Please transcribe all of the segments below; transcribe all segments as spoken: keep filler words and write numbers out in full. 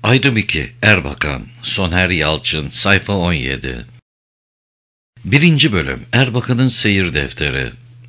Ayrım iki. Erbakan. Soner Yalçın. Sayfa on yedi. Birinci Bölüm. Erbakan'ın Seyir Defteri.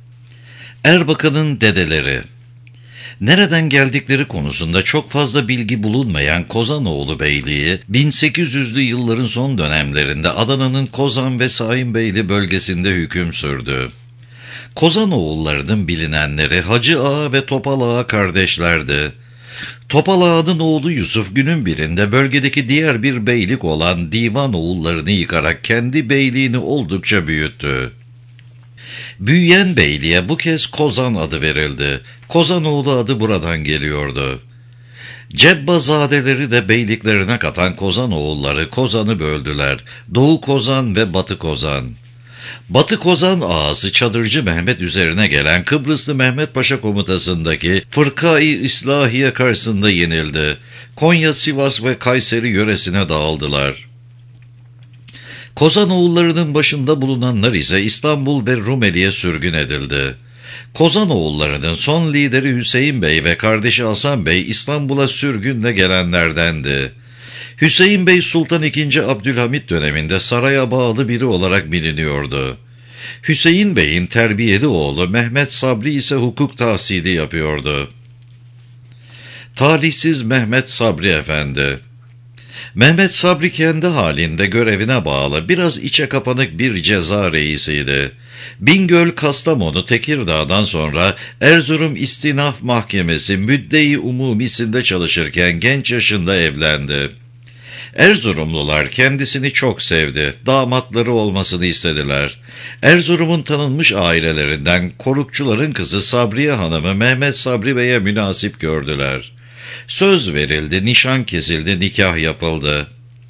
Erbakan'ın dedeleri. Nereden geldikleri konusunda çok fazla bilgi bulunmayan Kozanoğlu Beyliği, bin sekiz yüzlü yılların son dönemlerinde Adana'nın Kozan ve Saimbeyli bölgesinde hüküm sürdü. Kozanoğullarının bilinenleri Hacı Ağa ve Topal Ağa kardeşlerdi. Topal Ağa'nın oğlu Yusuf günün birinde bölgedeki diğer bir beylik olan Divan oğullarını yıkarak kendi beyliğini oldukça büyüttü. Büyüyen beyliğe bu kez Kozan adı verildi. Kozanoğlu adı buradan geliyordu. Cebbazadeleri de beyliklerine katan Kozanoğulları Kozan'ı böldüler. Doğu Kozan ve Batı Kozan. Batı Kozan ağası Çadırcı Mehmet üzerine gelen Kıbrıslı Mehmet Paşa komutasındaki Fırka-i İslahiye karşısında yenildi. Konya, Sivas ve Kayseri yöresine dağıldılar. Kozanoğullarının başında bulunanlar ise İstanbul ve Rumeli'ye sürgün edildi. Kozanoğullarının son lideri Hüseyin Bey ve kardeşi Hasan Bey İstanbul'a sürgünle gelenlerdendi. Hüseyin Bey Sultan ikinci. Abdülhamit döneminde saraya bağlı biri olarak biliniyordu. Hüseyin Bey'in terbiyeli oğlu Mehmet Sabri ise hukuk tahsili yapıyordu. Talihsiz Mehmet Sabri Efendi. Mehmet Sabri kendi halinde görevine bağlı biraz içe kapanık bir ceza reisiydi. Bingöl, Kastamonu, Tekirdağ'dan sonra Erzurum İstinaf Mahkemesi müdde-i umumisinde çalışırken genç yaşında evlendi. Erzurumlular kendisini çok sevdi, damatları olmasını istediler. Erzurum'un tanınmış ailelerinden Korukçuların kızı Sabriye Hanım'ı Mehmet Sabri Bey'e münasip gördüler. Söz verildi, nişan kesildi, nikah yapıldı.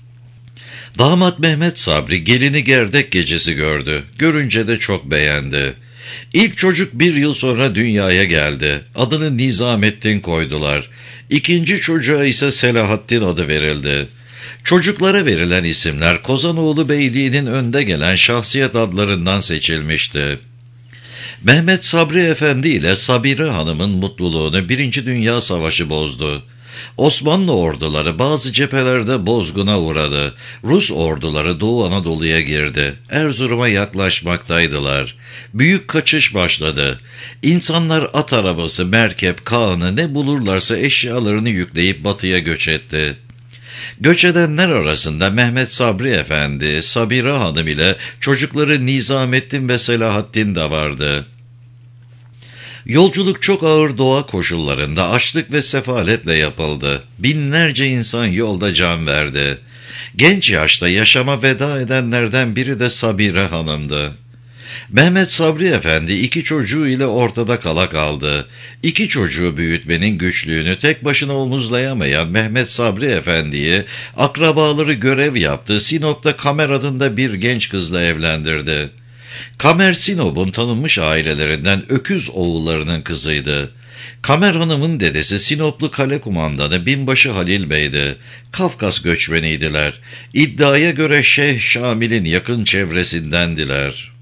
Damat Mehmet Sabri gelini gerdek gecesi gördü, görünce de çok beğendi. İlk çocuk bir yıl sonra dünyaya geldi, adını Nizamettin koydular. İkinci çocuğa ise Selahattin adı verildi. Çocuklara verilen isimler Kozanoğlu Beyliği'nin önde gelen şahsiyet adlarından seçilmişti. Mehmet Sabri Efendi ile Sabire Hanım'ın mutluluğunu Birinci Dünya Savaşı bozdu. Osmanlı orduları bazı cephelerde bozguna uğradı. Rus orduları Doğu Anadolu'ya girdi. Erzurum'a yaklaşmaktaydılar. Büyük kaçış başladı. İnsanlar at arabası, merkep, kağını ne bulurlarsa eşyalarını yükleyip batıya göç etti. Göç edenler arasında Mehmet Sabri Efendi, Sabire Hanım ile çocukları Nizamettin ve Selahattin de vardı. Yolculuk çok ağır doğa koşullarında açlık ve sefaletle yapıldı. Binlerce insan yolda can verdi. Genç yaşta yaşama veda edenlerden biri de Sabire Hanım'dı. Mehmet Sabri Efendi iki çocuğu ile ortada kala kaldı. İki çocuğu büyütmenin güçlüğünü tek başına omuzlayamayan Mehmet Sabri Efendi'yi akrabaları görev yaptı. Sinop'ta Kamer adında bir genç kızla evlendirdi. Kamer Sinop'un tanınmış ailelerinden Öküz oğullarının kızıydı. Kamer Hanım'ın dedesi Sinoplu kale kumandanı Binbaşı Halil Bey'di. Kafkas göçmeniydiler. İddiaya göre Şeyh Şamil'in yakın çevresindendiler.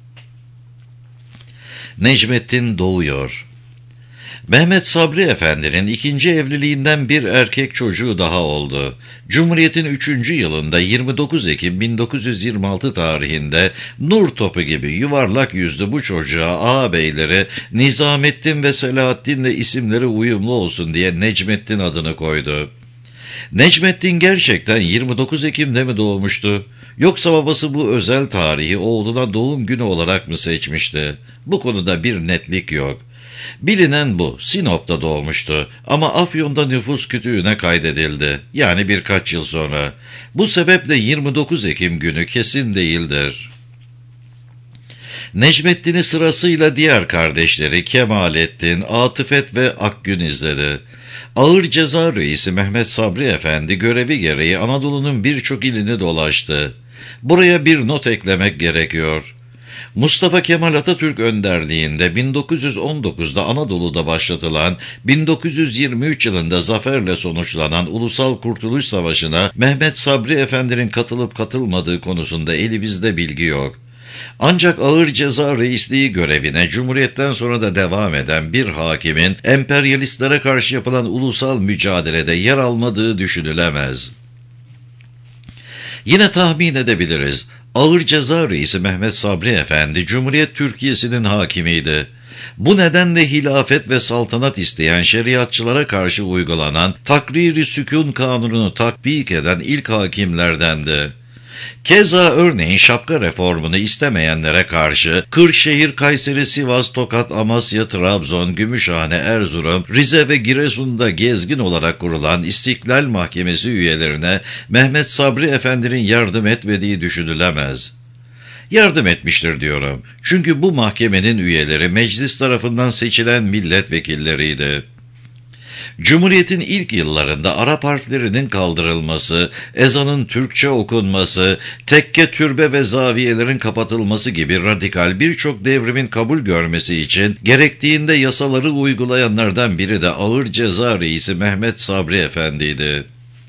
Necmettin doğuyor. Mehmet Sabri Efendi'nin ikinci evliliğinden bir erkek çocuğu daha oldu. Cumhuriyet'in üçüncü yılında yirmi dokuz Ekim bin dokuz yüz yirmi altı tarihinde nur topu gibi yuvarlak yüzlü bu çocuğa ağabeyleri Nizamettin ve Selahattin'le isimleri uyumlu olsun diye Necmettin adını koydu. Necmettin gerçekten yirmi dokuz Ekim'de mi doğmuştu? Yoksa babası bu özel tarihi oğluna doğum günü olarak mı seçmişti? Bu konuda bir netlik yok. Bilinen bu, Sinop'ta doğmuştu ama Afyon'da nüfus kütüğüne kaydedildi. Yani birkaç yıl sonra. Bu sebeple yirmi dokuz Ekim günü kesin değildir. Necmettin'i sırasıyla diğer kardeşleri Kemalettin, Atıfet ve Akgün izledi. Ağır Ceza Reisi Mehmet Sabri Efendi görevi gereği Anadolu'nun birçok ilini dolaştı. Buraya bir not eklemek gerekiyor. Mustafa Kemal Atatürk önderliğinde bin dokuz yüz on dokuzda Anadolu'da başlatılan, bin dokuz yüz yirmi üç yılında zaferle sonuçlanan Ulusal Kurtuluş Savaşı'na Mehmet Sabri Efendi'nin katılıp katılmadığı konusunda elimizde bilgi yok. Ancak ağır ceza reisliği görevine Cumhuriyet'ten sonra da devam eden bir hakimin emperyalistlere karşı yapılan ulusal mücadelede yer almadığı düşünülemez. Yine tahmin edebiliriz. Ağır Ceza Reisi Mehmet Sabri Efendi, Cumhuriyet Türkiye'sinin hakimiydi. Bu nedenle hilafet ve saltanat isteyen şeriatçılara karşı uygulanan Takrir-i Sükûn kanununu tatbik eden ilk hakimlerdendi. Keza örneğin şapka reformunu istemeyenlere karşı Kırşehir, Kayseri, Sivas, Tokat, Amasya, Trabzon, Gümüşhane, Erzurum, Rize ve Giresun'da gezgin olarak kurulan İstiklal Mahkemesi üyelerine Mehmet Sabri Efendi'nin yardım etmediği düşünülemez. Yardım etmiştir diyorum. Çünkü bu mahkemenin üyeleri meclis tarafından seçilen milletvekilleriydi. Cumhuriyetin ilk yıllarında Arap harflerinin kaldırılması, ezanın Türkçe okunması, tekke, türbe ve zaviyelerin kapatılması gibi radikal birçok devrimin kabul görmesi için gerektiğinde yasaları uygulayanlardan biri de Ağır Ceza Reisi Mehmet Sabri Efendi'ydi.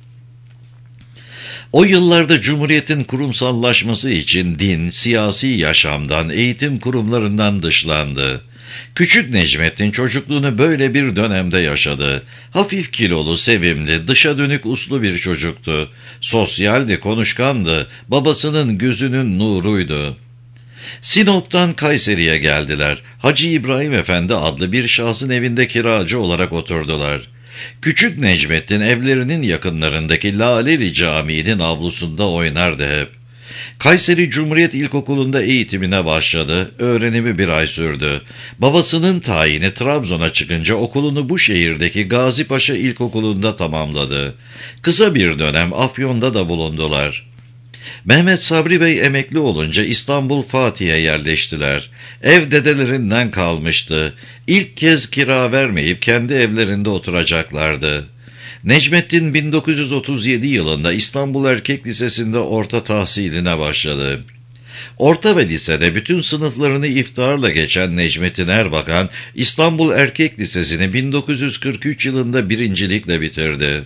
O yıllarda Cumhuriyet'in kurumsallaşması için din, siyasi yaşamdan, eğitim kurumlarından dışlandı. Küçük Necmettin çocukluğunu böyle bir dönemde yaşadı. Hafif kilolu, sevimli, dışa dönük uslu bir çocuktu. Sosyaldi, konuşkandı, babasının gözünün nuruydu. Sinop'tan Kayseri'ye geldiler. Hacı İbrahim Efendi adlı bir şahsın evinde kiracı olarak oturdular. Küçük Necmettin evlerinin yakınlarındaki Laleli Camii'nin avlusunda oynardı hep. Kayseri Cumhuriyet İlkokulu'nda eğitimine başladı. Öğrenimi bir ay sürdü. Babasının tayini Trabzon'a çıkınca okulunu bu şehirdeki Gazi Paşa İlkokulu'nda tamamladı. Kısa bir dönem Afyon'da da bulundular. Mehmet Sabri Bey emekli olunca İstanbul Fatih'e yerleştiler. Ev dedelerinden kalmıştı. İlk kez kira vermeyip kendi evlerinde oturacaklardı. Necmettin bin dokuz yüz otuz yedi yılında İstanbul Erkek Lisesi'nde orta tahsiline başladı. Orta ve lisede bütün sınıflarını iftiharla geçen Necmettin Erbakan, İstanbul Erkek Lisesi'ni bin dokuz yüz kırk üç yılında birincilikle bitirdi.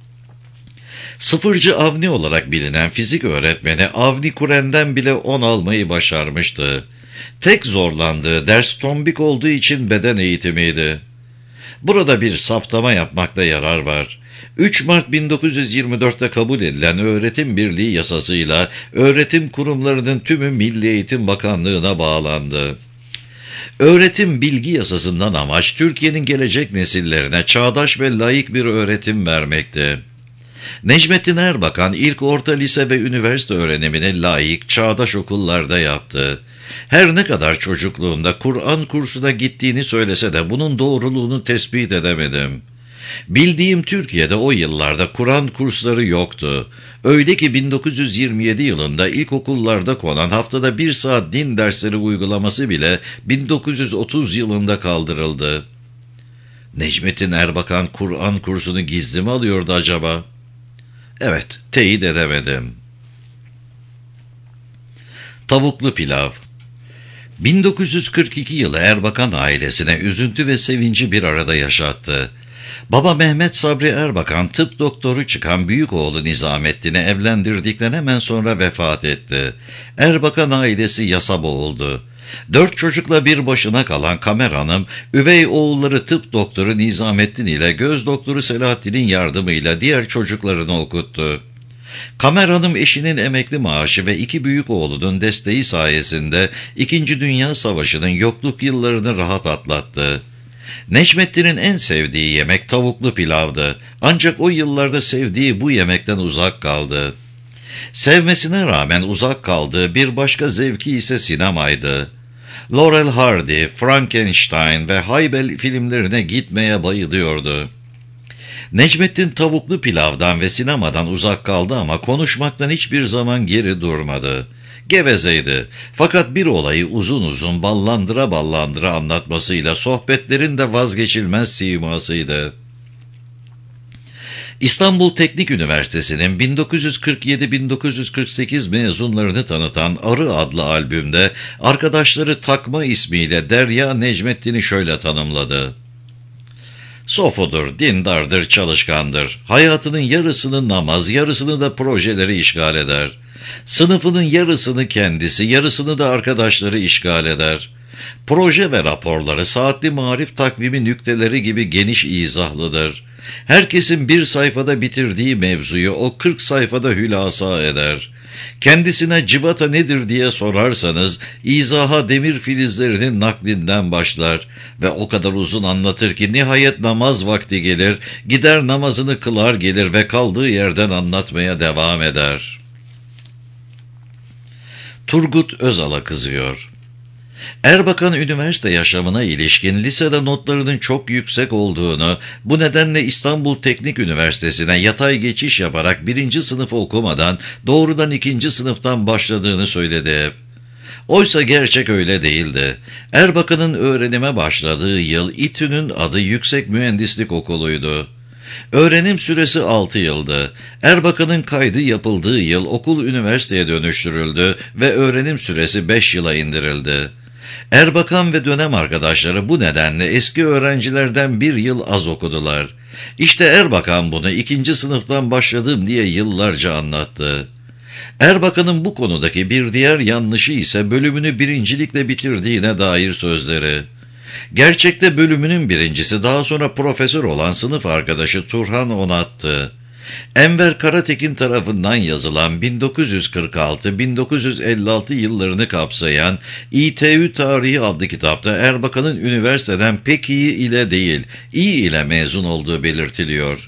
Sıfırcı Avni olarak bilinen fizik öğretmeni Avni Kuren'den bile on almayı başarmıştı. Tek zorlandığı ders tombik olduğu için beden eğitimiydi. Burada bir saptama yapmakta yarar var. üç Mart bin dokuz yüz yirmi dört'te kabul edilen Öğretim Birliği yasasıyla öğretim kurumlarının tümü Milli Eğitim Bakanlığı'na bağlandı. Öğretim Bilgi Yasası'ndan amaç Türkiye'nin gelecek nesillerine çağdaş ve layık bir öğretim vermekti. Necmettin Erbakan ilk orta lise ve üniversite öğrenimini layık, çağdaş okullarda yaptı. Her ne kadar çocukluğunda Kur'an kursuna gittiğini söylese de bunun doğruluğunu tespit edemedim. Bildiğim Türkiye'de o yıllarda Kur'an kursları yoktu. Öyle ki bin dokuz yüz yirmi yedi yılında ilkokullarda konan haftada bir saat din dersleri uygulaması bile bin dokuz yüz otuz yılında kaldırıldı. Necmettin Erbakan Kur'an kursunu gizli mi alıyordu acaba? Evet, teyit edemedim. Tavuklu pilav. bin dokuz yüz kırk iki yılı Erbakan ailesine üzüntü ve sevinci bir arada yaşattı. Baba Mehmet Sabri Erbakan tıp doktoru çıkan büyük oğlu Nizamettin'i evlendirdikten hemen sonra vefat etti. Erbakan ailesi yasa boğuldu. Dört çocukla bir başına kalan Kamer Hanım, üvey oğulları tıp doktoru Nizamettin ile göz doktoru Selahattin'in yardımıyla diğer çocuklarını okuttu. Kamer Hanım eşinin emekli maaşı ve iki büyük oğlunun desteği sayesinde İkinci Dünya Savaşı'nın yokluk yıllarını rahat atlattı. Necmettin'in en sevdiği yemek tavuklu pilavdı. Ancak o yıllarda sevdiği bu yemekten uzak kaldı. Sevmesine rağmen uzak kaldığı bir başka zevki ise sinemaydı. Laurel Hardy, Frankenstein ve Haybel filmlerine gitmeye bayılıyordu. Necmettin tavuklu pilavdan ve sinemadan uzak kaldı ama konuşmaktan hiçbir zaman geri durmadı. Gevezeydi. Fakat bir olayı uzun uzun ballandıra ballandıra anlatmasıyla sohbetlerin de vazgeçilmez simasıydı. İstanbul Teknik Üniversitesi'nin bin dokuz yüz kırk yedi bin dokuz yüz kırk sekiz mezunlarını tanıtan Arı adlı albümde arkadaşları takma ismiyle Derya Necmettin'i şöyle tanımladı. Sofudur, dindardır, çalışkandır. Hayatının yarısını namaz, yarısını da projeleri işgal eder. Sınıfının yarısını kendisi, yarısını da arkadaşları işgal eder. Proje ve raporları saatli marif takvimi nükteleri gibi geniş izahlıdır. Herkesin bir sayfada bitirdiği mevzuyu o kırk sayfada hülasa eder. Kendisine cıvata nedir diye sorarsanız, izaha demir filizlerinin naklinden başlar ve o kadar uzun anlatır ki nihayet namaz vakti gelir, gider namazını kılar gelir ve kaldığı yerden anlatmaya devam eder. Turgut Özal'a kızıyor. Erbakan üniversite yaşamına ilişkin lisede notlarının çok yüksek olduğunu, bu nedenle İstanbul Teknik Üniversitesi'ne yatay geçiş yaparak birinci sınıfı okumadan doğrudan ikinci sınıftan başladığını söyledi hep. Oysa gerçek öyle değildi. Erbakan'ın öğrenime başladığı yıl İTÜ'nün adı Yüksek Mühendislik Okulu'ydu. Öğrenim süresi altı yıldı. Erbakan'ın kaydı yapıldığı yıl okul üniversiteye dönüştürüldü ve öğrenim süresi beş yıla indirildi. Erbakan ve dönem arkadaşları bu nedenle eski öğrencilerden bir yıl az okudular. İşte Erbakan bunu ikinci sınıftan başladım diye yıllarca anlattı. Erbakan'ın bu konudaki bir diğer yanlışı ise bölümünü birincilikle bitirdiğine dair sözleri. Gerçekte bölümünün birincisi daha sonra profesör olan sınıf arkadaşı Turhan Onat'tı. Enver Karatekin tarafından yazılan bin dokuz yüz kırk altı bin dokuz yüz elli altı yıllarını kapsayan İTÜ Tarihi adlı kitapta Erbakan'ın üniversiteden pek iyi ile değil, iyi ile mezun olduğu belirtiliyor.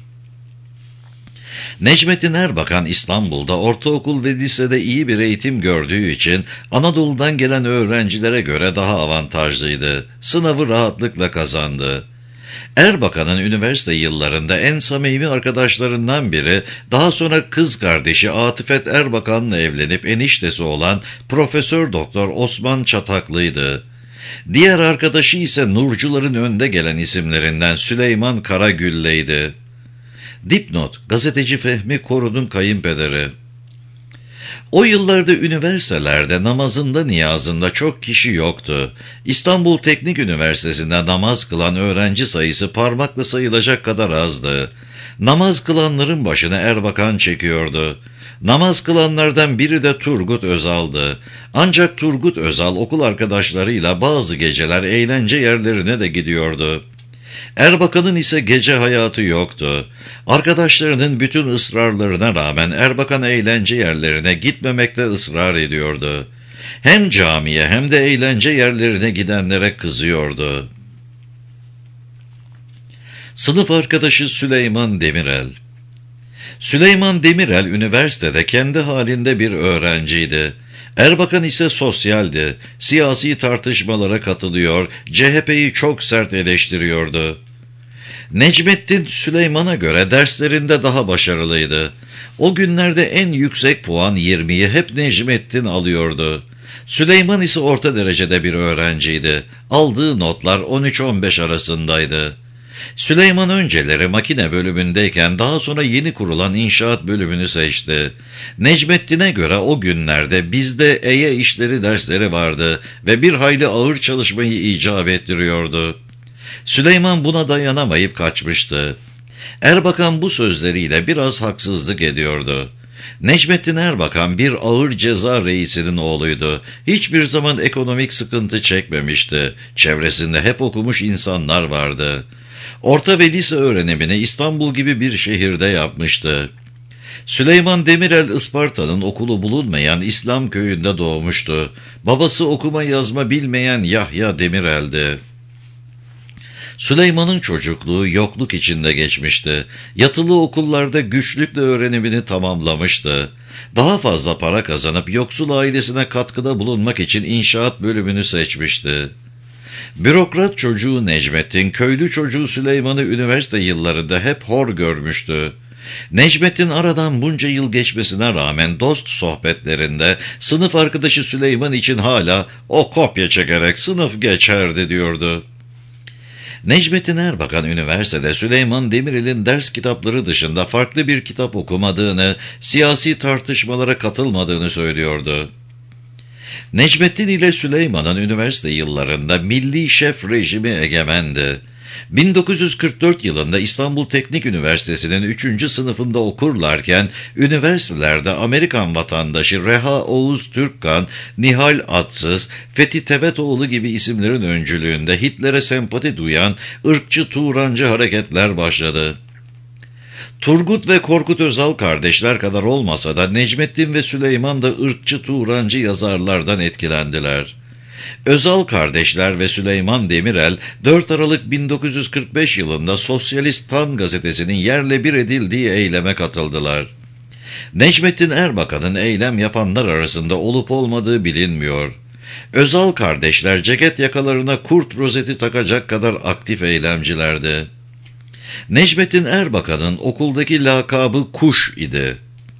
Necmettin Erbakan İstanbul'da ortaokul ve lisede iyi bir eğitim gördüğü için Anadolu'dan gelen öğrencilere göre daha avantajlıydı. Sınavı rahatlıkla kazandı. Erbakan'ın üniversite yıllarında en samimi arkadaşlarından biri, daha sonra kız kardeşi Atıfet Erbakan'la evlenip eniştesi olan Profesör Doktor Osman Çataklı'ydı. Diğer arkadaşı ise Nurcuların önde gelen isimlerinden Süleyman Karagülle'ydi. Dipnot, gazeteci Fehmi Korun'un kayınpederi. O yıllarda üniversitelerde namazında niyazında çok kişi yoktu. İstanbul Teknik Üniversitesi'nde namaz kılan öğrenci sayısı parmakla sayılacak kadar azdı. Namaz kılanların başına Erbakan çekiyordu. Namaz kılanlardan biri de Turgut Özal'dı. Ancak Turgut Özal okul arkadaşlarıyla bazı geceler eğlence yerlerine de gidiyordu. Erbakan'ın ise gece hayatı yoktu. Arkadaşlarının bütün ısrarlarına rağmen Erbakan eğlence yerlerine gitmemekte ısrar ediyordu. Hem camiye hem de eğlence yerlerine gidenlere kızıyordu. Sınıf arkadaşı Süleyman Demirel. Süleyman Demirel üniversitede kendi halinde bir öğrenciydi. Erbakan ise sosyaldi, siyasi tartışmalara katılıyor, C H P'yi çok sert eleştiriyordu. Necmettin Süleyman'a göre derslerinde daha başarılıydı. O günlerde en yüksek puan yirmiyi hep Necmettin alıyordu. Süleyman ise orta derecede bir öğrenciydi. Aldığı notlar on üç on beş arasındaydı. Süleyman önceleri makine bölümündeyken daha sonra yeni kurulan inşaat bölümünü seçti. Necmettin'e göre o günlerde bizde eye işleri dersleri vardı ve bir hayli ağır çalışmayı icap ettiriyordu. Süleyman buna dayanamayıp kaçmıştı. Erbakan bu sözleriyle biraz haksızlık ediyordu. Necmettin Erbakan bir ağır ceza reisinin oğluydu. Hiçbir zaman ekonomik sıkıntı çekmemişti. Çevresinde hep okumuş insanlar vardı. Orta ve lise öğrenimini İstanbul gibi bir şehirde yapmıştı. Süleyman Demirel Isparta'nın okulu bulunmayan İslam köyünde doğmuştu. Babası okuma yazma bilmeyen Yahya Demirel'di. Süleyman'ın çocukluğu yokluk içinde geçmişti. Yatılı okullarda güçlükle öğrenimini tamamlamıştı. Daha fazla para kazanıp yoksul ailesine katkıda bulunmak için inşaat bölümünü seçmişti. Bürokrat çocuğu Necmettin, köylü çocuğu Süleyman'ı üniversite yıllarında hep hor görmüştü. Necmettin aradan bunca yıl geçmesine rağmen dost sohbetlerinde sınıf arkadaşı Süleyman için hala o kopya çekerek sınıf geçerdi diyordu. Necmettin Erbakan üniversitede Süleyman Demirel'in ders kitapları dışında farklı bir kitap okumadığını, siyasi tartışmalara katılmadığını söylüyordu. Necmettin ile Süleyman'ın üniversite yıllarında milli şef rejimi egemendi. bin dokuz yüz kırk dört yılında İstanbul Teknik Üniversitesi'nin üçüncü sınıfında okurlarken üniversitelerde Amerikan vatandaşı Reha Oğuz Türkkan, Nihal Atsız, Fethi Tevetoğlu gibi isimlerin öncülüğünde Hitler'e sempati duyan ırkçı Turancı hareketler başladı. Turgut ve Korkut Özal kardeşler kadar olmasa da Necmettin ve Süleyman da ırkçı Turancı yazarlardan etkilendiler. Özal kardeşler ve Süleyman Demirel dört Aralık bin dokuz yüz kırk beş yılında Sosyalist Tan gazetesinin yerle bir edildiği eyleme katıldılar. Necmettin Erbakan'ın eylem yapanlar arasında olup olmadığı bilinmiyor. Özal kardeşler ceket yakalarına kurt rozeti takacak kadar aktif eylemcilerdi. Necmettin Erbakan'ın okuldaki lakabı Kuş idi.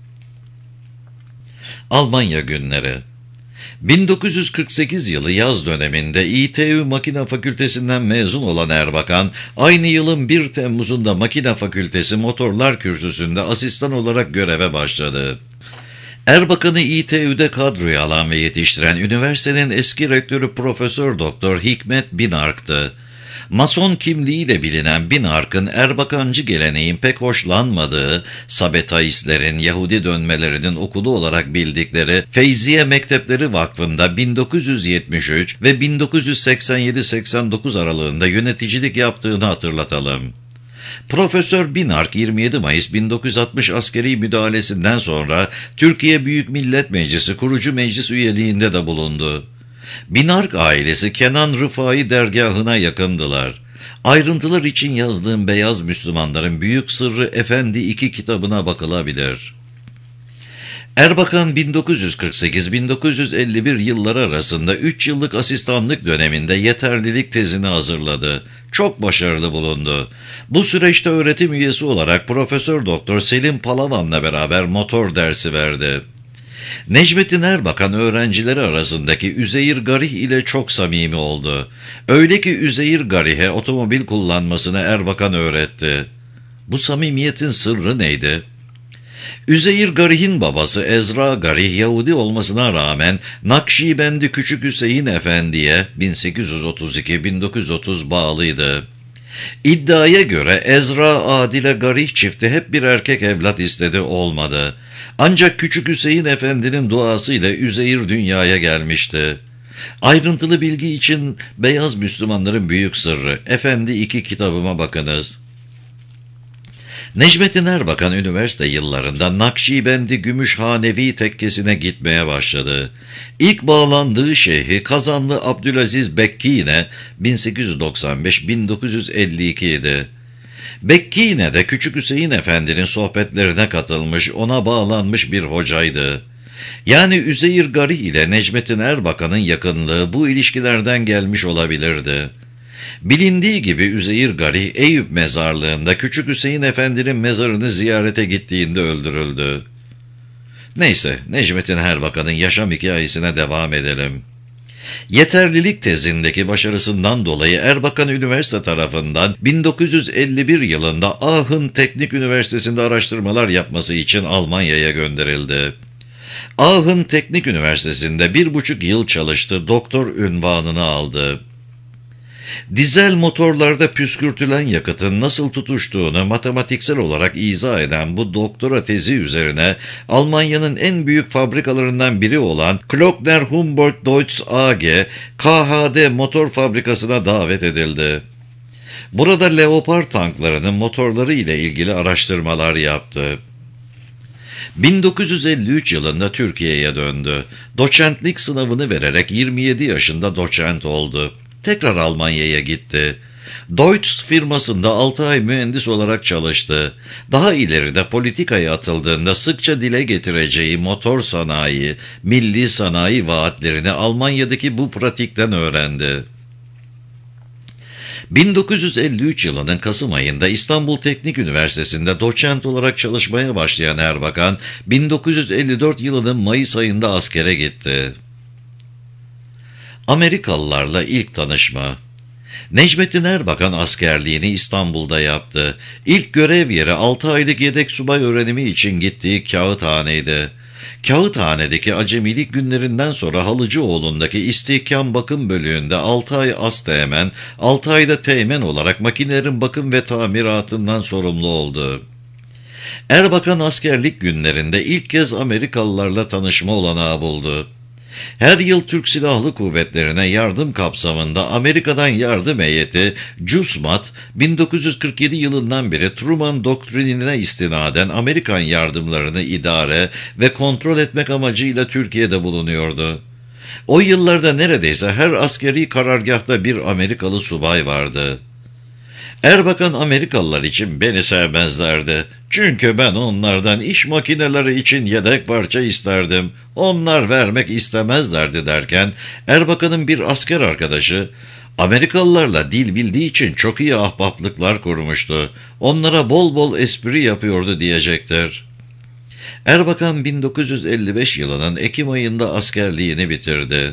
Almanya günleri. bin dokuz yüz kırk sekiz yılı yaz döneminde İTÜ Makine Fakültesinden mezun olan Erbakan, aynı yılın bir Temmuz'unda Makine Fakültesi Motorlar Kürsüsü'nde asistan olarak göreve başladı. Erbakan'ı İTÜ'de kadroya alan ve yetiştiren üniversitenin eski rektörü Profesör Doktor Hikmet Binark'tı. Mason kimliğiyle bilinen Binark'ın Erbakancı geleneğin pek hoşlanmadığı, Sabetaistlerin, Yahudi dönmelerinin okulu olarak bildikleri Feyziye Mektepleri Vakfı'nda bin dokuz yüz yetmiş üç ve bin dokuz yüz seksen yedi seksen dokuz aralığında yöneticilik yaptığını hatırlatalım. Profesör Binark yirmi yedi Mayıs bin dokuz yüz altmış askeri müdahalesinden sonra Türkiye Büyük Millet Meclisi kurucu meclis üyeliğinde de bulundu. Binark ailesi Kenan Rıfai dergahına yakındılar. Ayrıntılar için yazdığım Beyaz Müslümanların Büyük Sırrı Efendi iki kitabına bakılabilir. Erbakan bin dokuz yüz kırk sekiz bin dokuz yüz elli bir yılları arasında üç yıllık asistanlık döneminde yeterlilik tezini hazırladı. Çok başarılı bulundu. Bu süreçte öğretim üyesi olarak Profesör Doktor Selim Palavan'la beraber motor dersi verdi. Necmettin Erbakan öğrencileri arasındaki Üzeyir Garih ile çok samimi oldu. Öyle ki Üzeyir Garih'e otomobil kullanmasını Erbakan öğretti. Bu samimiyetin sırrı neydi? Üzeyir Garih'in babası Ezra Garih Yahudi olmasına rağmen Nakşibendi Küçük Hüseyin Efendi'ye bin sekiz yüz otuz iki bin dokuz yüz otuz bağlıydı. İddiaya göre Ezra Adile Garih çifti hep bir erkek evlat istedi, olmadı. Ancak Küçük Hüseyin Efendi'nin duasıyla Üzeyir dünyaya gelmişti. Ayrıntılı bilgi için Beyaz Müslümanların Büyük Sırrı Efendi iki kitabıma bakınız. Necmettin Erbakan üniversite yıllarında Nakşibendi Gümüşhanevi tekkesine gitmeye başladı. İlk bağlandığı şeyhi Kazanlı Abdülaziz Bekkine bin sekiz yüz doksan beş bin dokuz yüz elli iki idi. Bekkine de Küçük Hüseyin Efendi'nin sohbetlerine katılmış, ona bağlanmış bir hocaydı. Yani Üzeyir Garih ile Necmettin Erbakan'ın yakınlığı bu ilişkilerden gelmiş olabilirdi. Bilindiği gibi Üzeyir Garih Eyüp mezarlığında Küçük Hüseyin Efendi'nin mezarını ziyarete gittiğinde öldürüldü. Neyse, Necmettin Erbakan'ın yaşam hikayesine devam edelim. Yeterlilik tezindeki başarısından dolayı Erbakan Üniversite tarafından bin dokuz yüz elli bir yılında Aachen Teknik Üniversitesi'nde araştırmalar yapması için Almanya'ya gönderildi. Aachen Teknik Üniversitesi'nde bir buçuk yıl çalıştı, doktor unvanını aldı. Dizel motorlarda püskürtülen yakıtın nasıl tutuştuğunu matematiksel olarak izah eden bu doktora tezi üzerine Almanya'nın en büyük fabrikalarından biri olan Klockner Humboldt Deutz A G, K H D motor fabrikasına davet edildi. Burada Leopard tanklarının motorları ile ilgili araştırmalar yaptı. bin dokuz yüz elli üç yılında Türkiye'ye döndü. Doçentlik sınavını vererek yirmi yedi yaşında doçent oldu. Tekrar Almanya'ya gitti. Deutz firmasında altı ay mühendis olarak çalıştı. Daha ileride politikaya atıldığında sıkça dile getireceği motor sanayi, milli sanayi vaatlerini Almanya'daki bu pratikten öğrendi. bin dokuz yüz elli üç yılının Kasım ayında İstanbul Teknik Üniversitesi'nde doçent olarak çalışmaya başlayan Erbakan, bin dokuz yüz elli dört yılının Mayıs ayında askere gitti. Amerikalılarla ilk tanışma. Necmettin Erbakan askerliğini İstanbul'da yaptı. İlk görev yeri altı aylık yedek subay öğrenimi için gittiği Kağıthane'ydi. Kağıthane'deki acemilik günlerinden sonra Halıcıoğlu'ndaki istihkam bakım bölüğünde altı ay asteğmen, altı ayda teğmen olarak makinelerin bakım ve tamiratından sorumlu oldu. Erbakan askerlik günlerinde ilk kez Amerikalılarla tanışma olanağı buldu. Her yıl Türk Silahlı Kuvvetleri'ne yardım kapsamında Amerika'dan yardım heyeti CUSMAT, bin dokuz yüz kırk yedi yılından beri Truman doktrinine istinaden Amerikan yardımlarını idare ve kontrol etmek amacıyla Türkiye'de bulunuyordu. O yıllarda neredeyse her askeri karargahta bir Amerikalı subay vardı. Erbakan Amerikalılar için beni sevmezlerdi. Çünkü ben onlardan iş makineleri için yedek parça isterdim. Onlar vermek istemezlerdi derken Erbakan'ın bir asker arkadaşı Amerikalılarla dil bildiği için çok iyi ahbaplıklar kurmuştu. Onlara bol bol espri yapıyordu diyecektir. Erbakan bin dokuz yüz elli beş yılının Ekim ayında askerliğini bitirdi.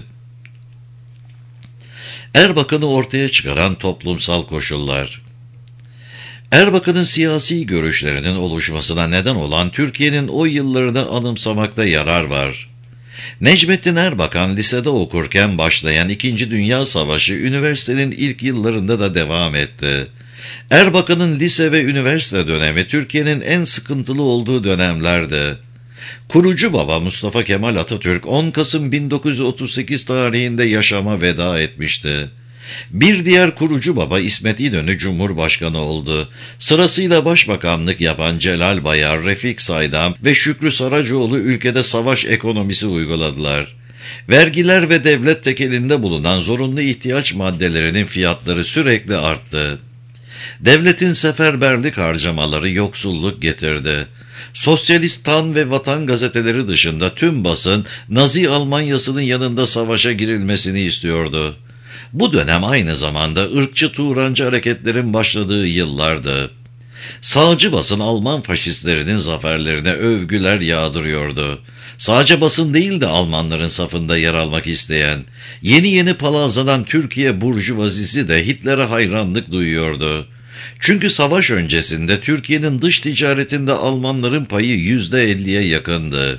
Erbakan'ı ortaya çıkaran toplumsal koşullar. Erbakan'ın siyasi görüşlerinin oluşmasına neden olan Türkiye'nin o yıllarını anımsamakta yarar var. Necmettin Erbakan lisede okurken başlayan İkinci Dünya Savaşı üniversitenin ilk yıllarında da devam etti. Erbakan'ın lise ve üniversite dönemi Türkiye'nin en sıkıntılı olduğu dönemlerdi. Kurucu baba Mustafa Kemal Atatürk on Kasım bin dokuz yüz otuz sekiz tarihinde yaşama veda etmişti. Bir diğer kurucu baba İsmet İnönü Cumhurbaşkanı oldu. Sırasıyla başbakanlık yapan Celal Bayar, Refik Saydam ve Şükrü Saracoğlu ülkede savaş ekonomisi uyguladılar. Vergiler ve devlet tekelinde bulunan zorunlu ihtiyaç maddelerinin fiyatları sürekli arttı. Devletin seferberlik harcamaları yoksulluk getirdi. Sosyalist Tan ve Vatan gazeteleri dışında tüm basın Nazi Almanyası'nın yanında savaşa girilmesini istiyordu. Bu dönem aynı zamanda ırkçı Turancı hareketlerin başladığı yıllardı. Sağcı basın Alman faşistlerinin zaferlerine övgüler yağdırıyordu. Sadece basın değil de Almanların safında yer almak isteyen, yeni yeni palazlanan Türkiye burjuvazisi de Hitler'e hayranlık duyuyordu. Çünkü savaş öncesinde Türkiye'nin dış ticaretinde Almanların payı yüzde elliye yakındı.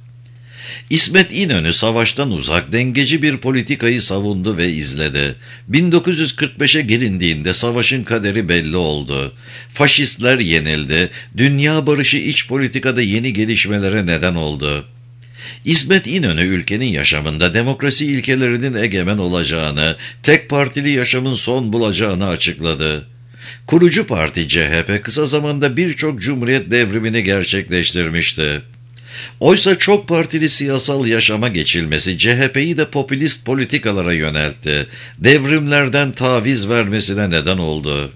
İsmet İnönü savaştan uzak dengeci bir politikayı savundu ve izledi. bin dokuz yüz kırk beşe gelindiğinde savaşın kaderi belli oldu. Faşistler yenildi, dünya barışı iç politikada yeni gelişmelere neden oldu. İsmet İnönü ülkenin yaşamında demokrasi ilkelerinin egemen olacağını, tek partili yaşamın son bulacağını açıkladı. Kurucu parti C H P kısa zamanda birçok cumhuriyet devrimini gerçekleştirmişti. Oysa çok partili siyasal yaşama geçilmesi C H P'yi de popülist politikalara yöneltti. Devrimlerden taviz vermesine neden oldu.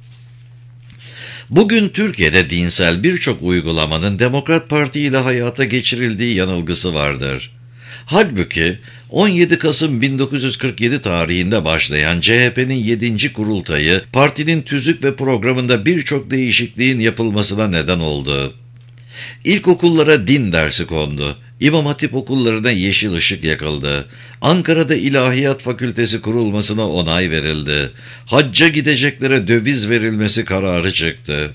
Bugün Türkiye'de dinsel birçok uygulamanın Demokrat Parti ile hayata geçirildiği yanılgısı vardır. Halbuki on yedi Kasım bin dokuz yüz kırk yedi tarihinde başlayan C H P'nin yedinci kurultayı partinin tüzük ve programında birçok değişikliğin yapılmasına neden oldu. İlkokullara din dersi kondu. İmam Hatip okullarına yeşil ışık yakıldı. Ankara'da İlahiyat Fakültesi kurulmasına onay verildi. Hacca gideceklere döviz verilmesi kararı çıktı.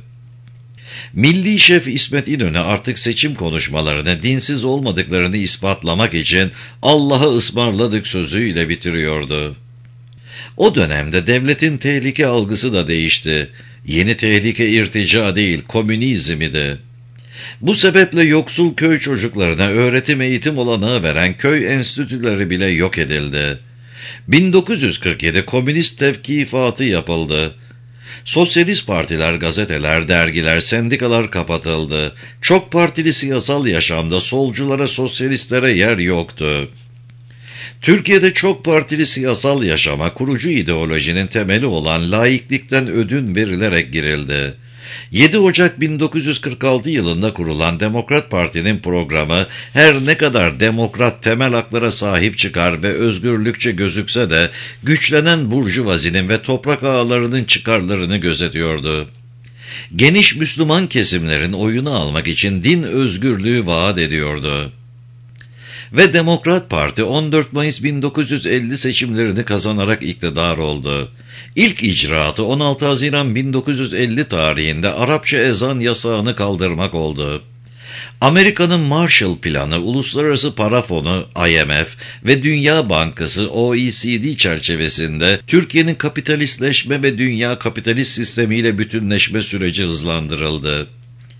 Milli Şef İsmet İnönü artık seçim konuşmalarını dinsiz olmadıklarını ispatlamak için Allah'a ısmarladık sözüyle bitiriyordu. O dönemde devletin tehlike algısı da değişti. Yeni tehlike irtica değil, komünizm idi. Bu sebeple yoksul köy çocuklarına öğretim eğitim olanağı veren köy enstitüleri bile yok edildi. bin dokuz yüz kırk yedi komünist tevkifatı yapıldı. Sosyalist partiler, gazeteler, dergiler, sendikalar kapatıldı. Çok partili siyasal yaşamda solculara, sosyalistlere yer yoktu. Türkiye'de çok partili siyasal yaşama kurucu ideolojinin temeli olan laiklikten ödün verilerek girildi. yedi Ocak bin dokuz yüz kırk altı yılında kurulan Demokrat Parti'nin programı her ne kadar demokrat temel haklara sahip çıkar ve özgürlükçe gözükse de güçlenen burjuvazinin ve toprak ağalarının çıkarlarını gözetiyordu. Geniş Müslüman kesimlerin oyunu almak için din özgürlüğü vaat ediyordu. Ve Demokrat Parti on dört Mayıs bin dokuz yüz elli seçimlerini kazanarak iktidar oldu. İlk icraatı on altı Haziran bin dokuz yüz elli tarihinde Arapça ezan yasağını kaldırmak oldu. Amerika'nın Marshall Planı, Uluslararası Para Fonu I M F ve Dünya Bankası O E C D çerçevesinde Türkiye'nin kapitalistleşme ve dünya kapitalist sistemiyle bütünleşme süreci hızlandırıldı.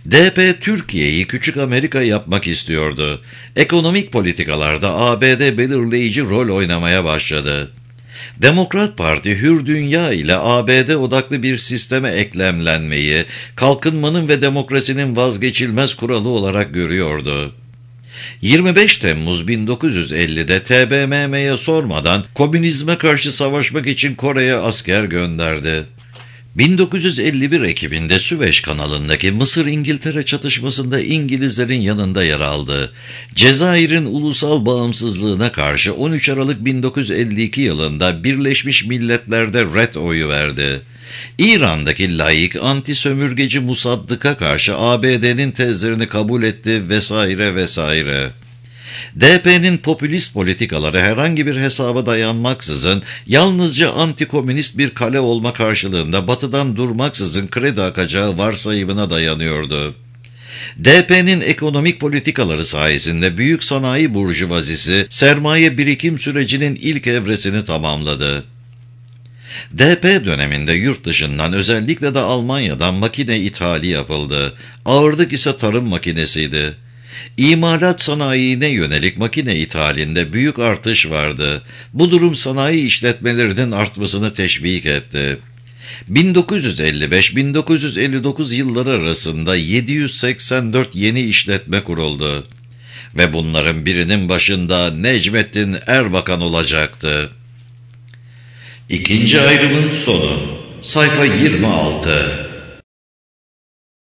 D P Türkiye'yi küçük Amerika yapmak istiyordu. Ekonomik politikalarda A B D belirleyici rol oynamaya başladı. Demokrat Parti hür dünya ile A B D odaklı bir sisteme eklemlenmeyi, kalkınmanın ve demokrasinin vazgeçilmez kuralı olarak görüyordu. yirmi beş Temmuz bin dokuz yüz ellide T B M M'ye sormadan komünizme karşı savaşmak için Kore'ye asker gönderdi. bin dokuz yüz elli bir Ekim'inde Süveyş kanalındaki Mısır-İngiltere çatışmasında İngilizlerin yanında yer aldı. Cezayir'in ulusal bağımsızlığına karşı on üç Aralık bin dokuz yüz elli iki yılında Birleşmiş Milletler'de ret oyu verdi. İran'daki laik anti-sömürgeci Musaddık'a karşı A B D'nin tezlerini kabul etti vesaire vesaire. D P'nin popülist politikaları herhangi bir hesaba dayanmaksızın yalnızca antikomünist bir kale olma karşılığında batıdan durmaksızın kredi akacağı varsayımına dayanıyordu. D P'nin ekonomik politikaları sayesinde büyük sanayi burjuvazisi sermaye birikim sürecinin ilk evresini tamamladı. D P döneminde yurt dışından özellikle de Almanya'dan makine ithali yapıldı. Ağırlık ise tarım makinesiydi. İmalat sanayine yönelik makine ithalinde büyük artış vardı. Bu durum sanayi işletmelerinin artmasını teşvik etti. bin dokuz yüz elli beş bin dokuz yüz elli dokuz yılları arasında yedi yüz seksen dört yeni işletme kuruldu. Ve bunların birinin başında Necmettin Erbakan olacaktı. İkinci ayrımın sonu. Sayfa yirmi altı.